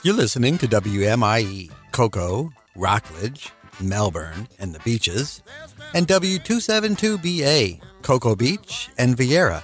You're listening to WMIE, Cocoa, Rockledge, Melbourne, and the Beaches, and W272BA, Cocoa Beach and Vieira.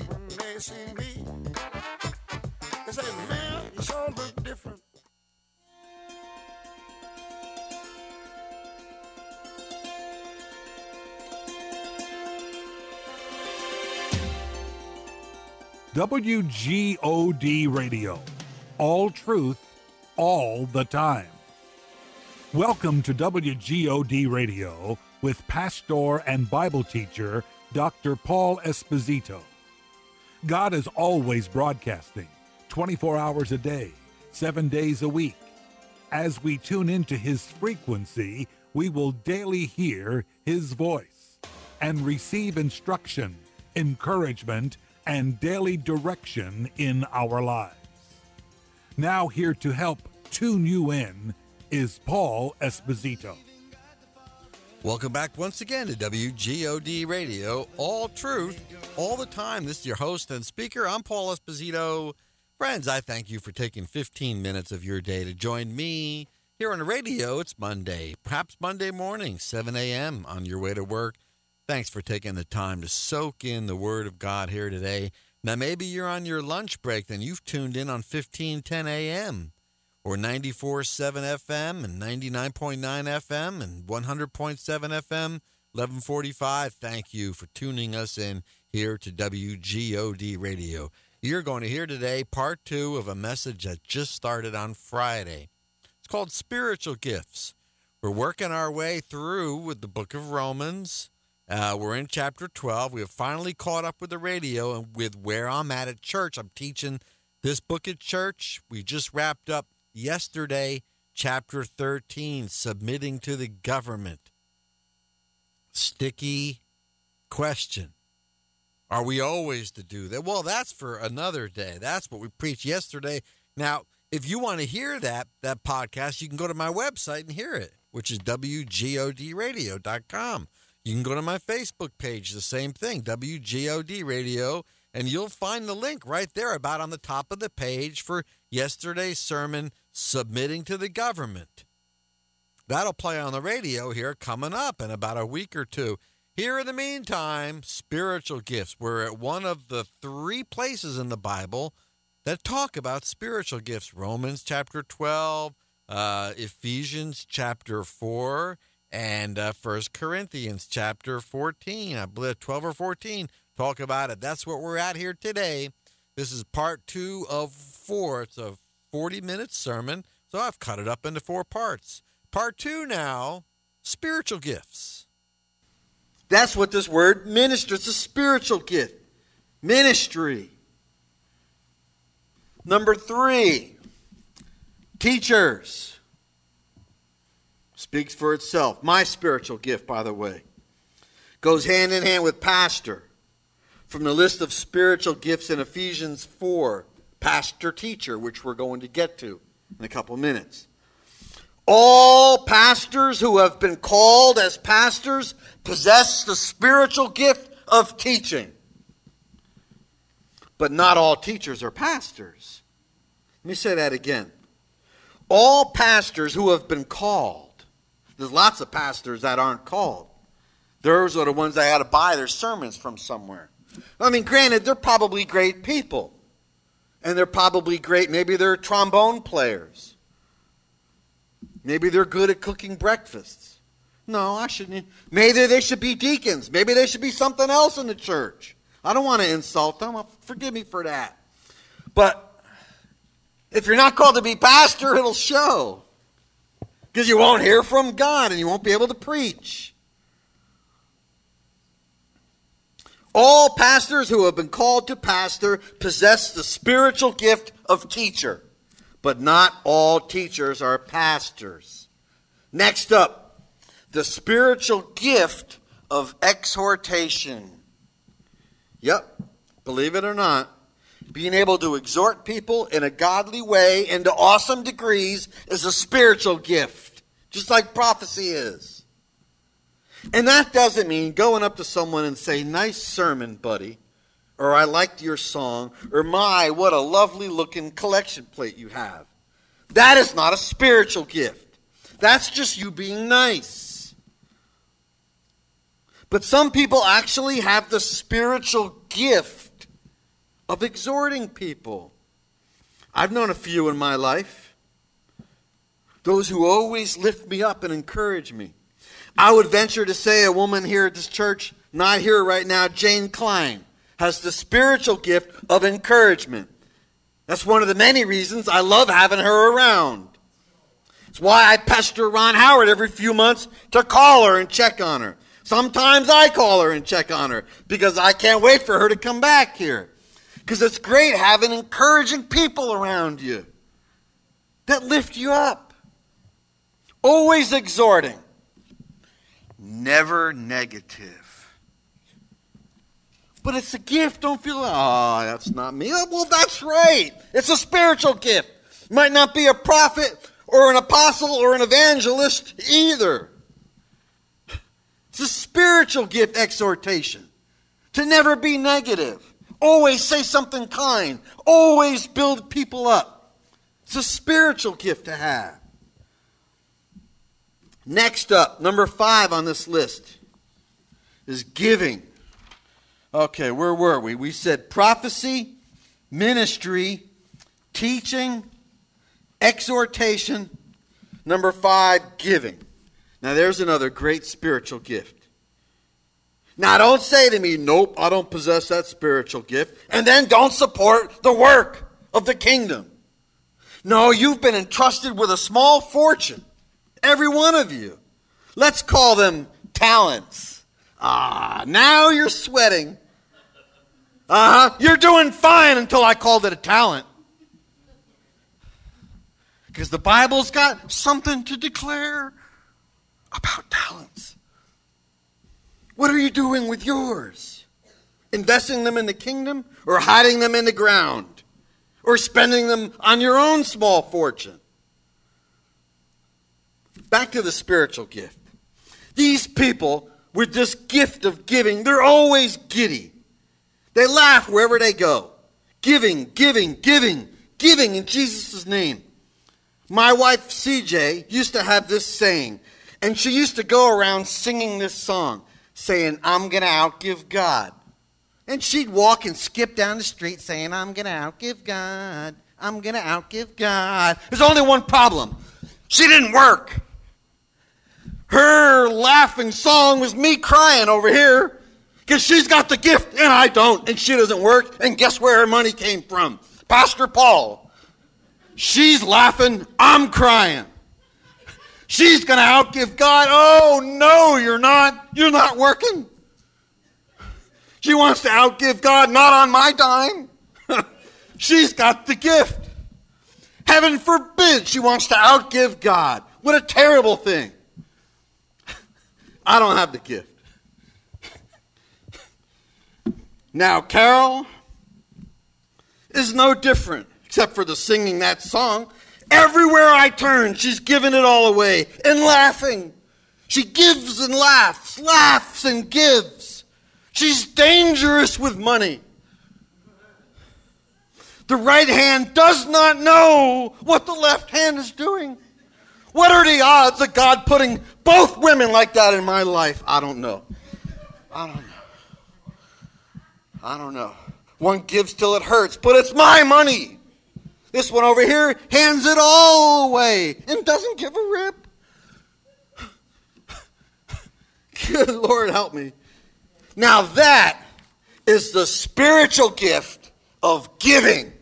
WGOD Radio. All truth, all the time. Welcome to WGOD Radio with pastor and Bible teacher Dr. Paul Esposito. God is always broadcasting 24 hours a day, 7 days a week. As we tune into his frequency, we will daily hear his voice and receive instruction, encouragement, and daily direction in our lives. Now here to help tune you in is Paul Esposito. Welcome back once again to WGOD Radio, all truth, all the time. This is your host and speaker. I'm Paul Esposito. Friends, I thank you for taking 15 minutes of your day to join me here on the radio. It's Monday, perhaps Monday morning, 7 a.m. on your way to work. Thanks for taking the time to soak in the Word of God here today. Now, maybe you're on your lunch break, then you've tuned in on 1510 a.m. or 94.7 FM and 99.9 FM and 100.7 FM, 1145. Thank you for tuning us in here to WGOD Radio. You're going to hear today part 2 of a message that just started on Friday. It's called Spiritual Gifts. We're working our way through with the book of Romans. We're in chapter 12. We have finally caught up with the radio and with where I'm at church. I'm teaching this book at church. We just wrapped up yesterday, chapter 13, Submitting to the Government. Sticky question. Are we always to do that? Well, that's for another day. That's what we preached yesterday. Now, if you want to hear that podcast, you can go to my website and hear it, which is WGODradio.com. You can go to my Facebook page, the same thing, WGOD Radio, and you'll find the link right there about on the top of the page for yesterday's sermon, Submitting to the Government. That'll play on the radio here coming up in about a week or two. Here in the meantime, spiritual gifts. We're at one of the 3 places in the Bible that talk about spiritual gifts. Romans chapter 12, Ephesians chapter 4, and 1 Corinthians chapter 14, I believe 12 or 14, talk about it. That's what we're at here today. This is part 2 of 4. It's a 40-minute sermon, so I've cut it up into 4 parts. Part 2 now, spiritual gifts. That's what this word minister, it's a spiritual gift. Ministry. Number 3, teachers. Speaks for itself. My spiritual gift, by the way, goes hand in hand with pastor. From the list of spiritual gifts in Ephesians 4, pastor teacher, which we're going to get to in a couple of minutes. All pastors who have been called as pastors possess the spiritual gift of teaching. But not all teachers are pastors. Let me say that again. All pastors who have been called. There's lots of pastors that aren't called. Those are the ones that had to buy their sermons from somewhere. I mean, granted, they're probably great people. And they're probably great. Maybe they're trombone players. Maybe they're good at cooking breakfasts. No, I shouldn't. Maybe they should be deacons. Maybe they should be something else in the church. I don't want to insult them. Forgive me for that. But if you're not called to be pastor, it'll show. Because you won't hear from God and you won't be able to preach. All pastors who have been called to pastor possess the spiritual gift of teacher. But not all teachers are pastors. Next up, the spiritual gift of exhortation. Yep, believe it or not, being able to exhort people in a godly way and to awesome degrees is a spiritual gift, just like prophecy is. And that doesn't mean going up to someone and say, "Nice sermon, buddy," or "I liked your song," or "My, what a lovely looking collection plate you have." That is not a spiritual gift. That's just you being nice. But some people actually have the spiritual gift of exhorting people. I've known a few in my life. Those who always lift me up and encourage me. I would venture to say a woman here at this church, not here right now, Jane Klein, has the spiritual gift of encouragement. That's one of the many reasons I love having her around. It's why I pester Ron Howard every few months to call her and check on her. Sometimes I call her and check on her because I can't wait for her to come back here. Because it's great having encouraging people around you that lift you up. Always exhorting. Never negative. But it's a gift. Don't feel, oh, that's not me. Well, that's right. It's a spiritual gift. Might not be a prophet or an apostle or an evangelist either. It's a spiritual gift, exhortation. To never be negative. Always say something kind. Always build people up. It's a spiritual gift to have. Next up, number 5 on this list is giving. Okay, where were we? We said prophecy, ministry, teaching, exhortation. Number 5, giving. Now there's another great spiritual gift. Now don't say to me, nope, I don't possess that spiritual gift, and then don't support the work of the kingdom. No, you've been entrusted with a small fortune. Every one of you. Let's call them talents. Now you're sweating. You're doing fine until I called it a talent. Because the Bible's got something to declare about talents. What are you doing with yours? Investing them in the kingdom or hiding them in the ground? Or spending them on your own small fortune? Back to the spiritual gift. These people with this gift of giving, they're always giddy. They laugh wherever they go. Giving, giving, giving, giving in Jesus' name. My wife, CJ, used to have this saying, and she used to go around singing this song, saying, I'm going to outgive God. And she'd walk and skip down the street saying, I'm going to outgive God. I'm going to outgive God. There's only one problem. She didn't work. Her laughing song was me crying over here because she's got the gift and I don't, and she doesn't work. And guess where her money came from? Pastor Paul. She's laughing, I'm crying. She's going to outgive God. Oh, no, you're not. You're not working. She wants to outgive God, not on my dime. She's got the gift. Heaven forbid she wants to outgive God. What a terrible thing. I don't have the gift. Now, Carol is no different, except for the singing that song. Everywhere I turn, she's giving it all away and laughing. She gives and laughs, laughs and gives. She's dangerous with money. The right hand does not know what the left hand is doing. What are the odds of God putting both women like that in my life? I don't know. I don't know. One gives till it hurts, but it's my money. This one over here hands it all away and doesn't give a rip. Good Lord, help me. Now that is the spiritual gift of giving.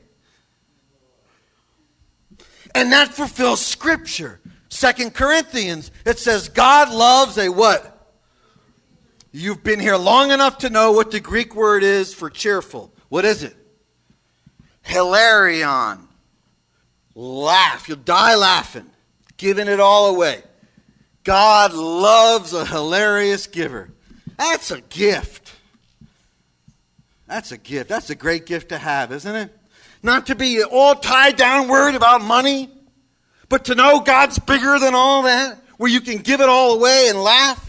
And that fulfills Scripture. 2 Corinthians, it says God loves a what? You've been here long enough to know what the Greek word is for cheerful. What is it? Hilarion. Laugh. You'll die laughing. Giving it all away. God loves a hilarious giver. That's a gift. That's a gift. That's a great gift to have, isn't it? Not to be all tied down worried about money, but to know God's bigger than all that, where you can give it all away and laugh.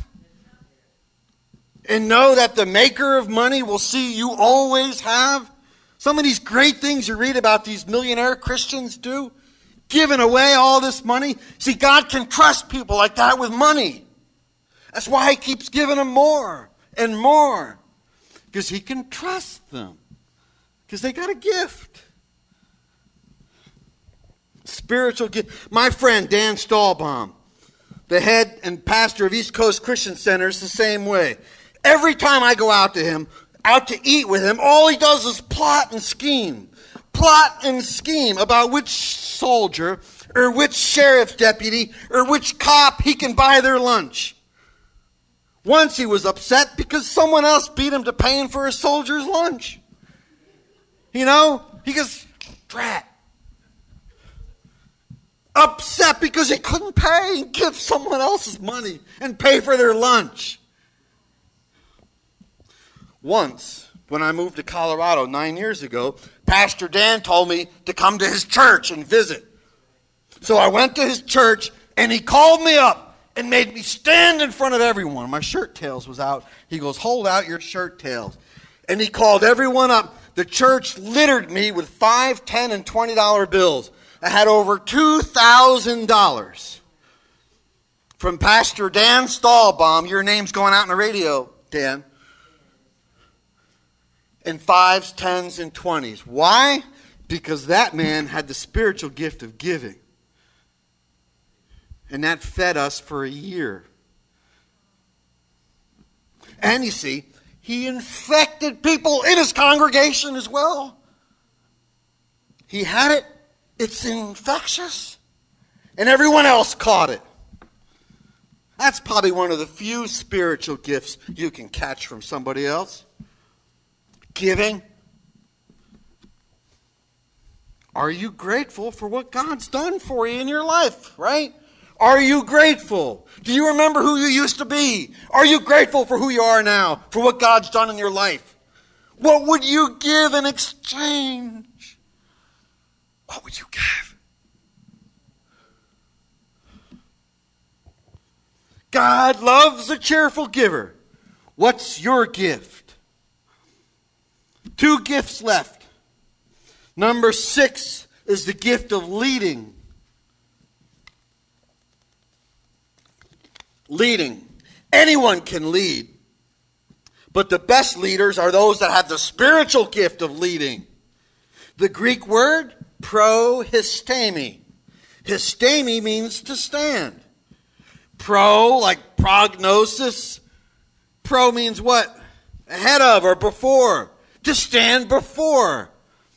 And know that the maker of money will see you always have. Some of these great things you read about these millionaire Christians do. giving away all this money. See, God can trust people like that with money. That's why he keeps giving them more and more. Because he can trust them. Because they got a gift. Spiritual gift. My friend Dan Stahlbaum, the head and pastor of East Coast Christian Center, is the same way. Every time I go out to eat with him, all he does is plot and scheme. Plot and scheme about which soldier or which sheriff's deputy or which cop he can buy their lunch. Once he was upset because someone else beat him to paying for a soldier's lunch. You know, he goes, drat. Upset because he couldn't pay and give someone else's money and pay for their lunch. Once, when I moved to Colorado 9 years ago, Pastor Dan told me to come to his church and visit. So I went to his church, and he called me up and made me stand in front of everyone. My shirt tails was out. He goes, hold out your shirt tails. And he called everyone up. The church littered me with $5, $10, and $20 bills. I had over $2,000 from Pastor Dan Stahlbaum. Your name's going out on the radio, Dan. And 5s, 10s, and 20s. Why? Because that man had the spiritual gift of giving. And that fed us for a year. And you see, he infected people in his congregation as well. He had it. It's infectious. And everyone else caught it. That's probably one of the few spiritual gifts you can catch from somebody else. Giving. Are you grateful for what God's done for you in your life, right? Are you grateful? Do you remember who you used to be? Are you grateful for who you are now, for what God's done in your life? What would you give in exchange? What would you give? God loves a cheerful giver. What's your gift? 2 gifts left. Number 6 is the gift of leading. Leading. Anyone can lead. But the best leaders are those that have the spiritual gift of leading. The Greek word, prohistemi. Histemi means to stand. Pro, like prognosis. Pro means what? Ahead of or before. To stand before.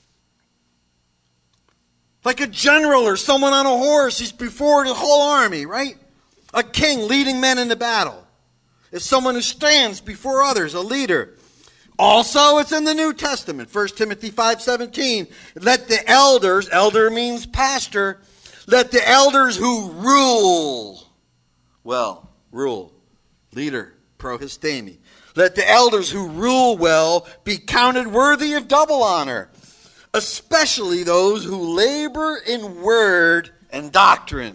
Like a general or someone on a horse, he's before the whole army, right? A king leading men into battle. It's someone who stands before others, a leader. Also, it's in the New Testament, 1 Timothy 5:17. Let the elders, elder means pastor, let the elders who rule, rule, leader, prohistemi. Let the elders who rule well be counted worthy of double honor, especially those who labor in word and doctrine.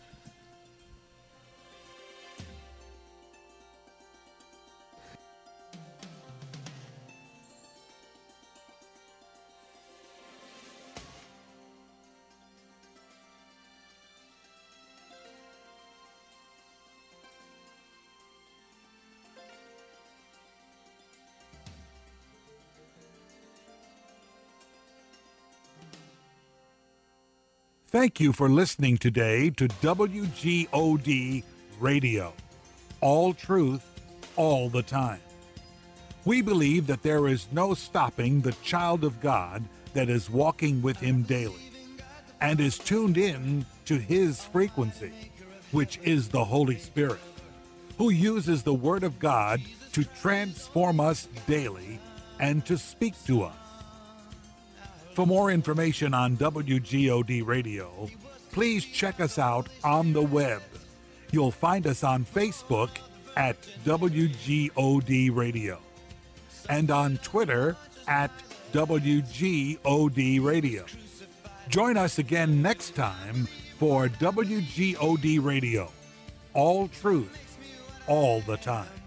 Thank you for listening today to WGOD Radio. All truth, all the time. We believe that there is no stopping the child of God that is walking with him daily and is tuned in to his frequency, which is the Holy Spirit, who uses the Word of God to transform us daily and to speak to us. For more information on WGOD Radio, please check us out on the web. You'll find us on Facebook at WGOD Radio and on Twitter at WGOD Radio. Join us again next time for WGOD Radio. All truth, all the time.